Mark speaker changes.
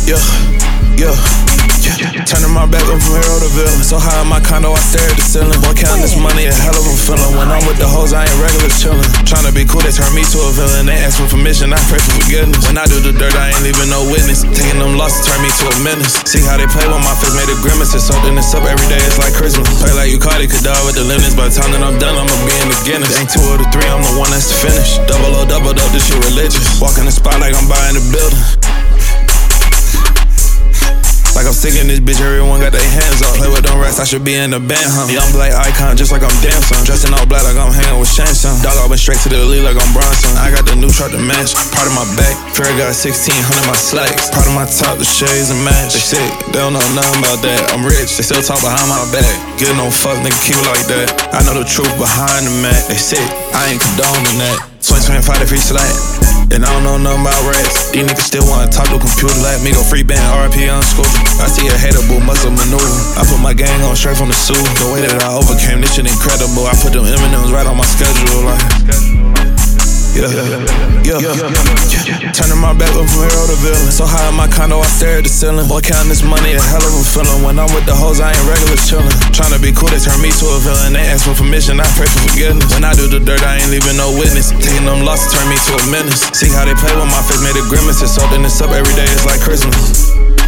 Speaker 1: Yeah, yeah. Turning my back up from hero to villain. So high in my condo, I stare at the ceiling. Boy, counting this money, a hell of a feeling. When I'm with the hoes, I ain't regular chillin'. Tryna be cool, they turn me to a villain. They ask for permission, I pray for forgiveness. When I do the dirt, I ain't leaving no witness. Taking them losses turn me to a menace. See how they play when my face made a grimace. It's something that's up every day, it's like Christmas. Play like you caught it, could die with the limits. By the time that I'm done, I'ma be in the Guinness. Ain't 2 or the 3, I'm the one that's the finish. Double O, double up, this shit religious. Walk in the spot like I'm buying the building. Like I'm sick in this bitch, everyone got their hands up. Play with them rats, I should be in the band, huh? Young black icon, just like I'm dancing. Dressing all black like I'm hanging with Shanson. Dog, I went straight to the league like I'm Bronson. I got the new truck to match, part of my back. Fair got 1600 my slacks. Part of my top, the shades and match. They sick, they don't know nothing about that. I'm rich, they still talk behind my back. Get no fuck, nigga, keep it like that. I know the truth behind the mat. They sick, I ain't condoning that. 2025 they free slack. And I don't know nothing about rats. These niggas still wanna talk to a computer like me. Go free band, RP on school. I see a hateable muscle maneuver. I put my gang on straight from the sewer. The way that I overcame this shit incredible. I put them M&M's right on my schedule like. Yeah. Turning my back up from hero to villain. So high in my condo, I stare at the ceiling. Boy, counting this money, a hell of a feeling. When I'm with the hoes, I ain't regular chillin'. Tryna be cool, they turn me to a villain. They ask for permission, I pray for forgiveness. When I do the dirt, I ain't leaving no witness. Taking them losses turn me to a menace. See how they play when my face made a grimace. It's something that's up every day, it's like Christmas.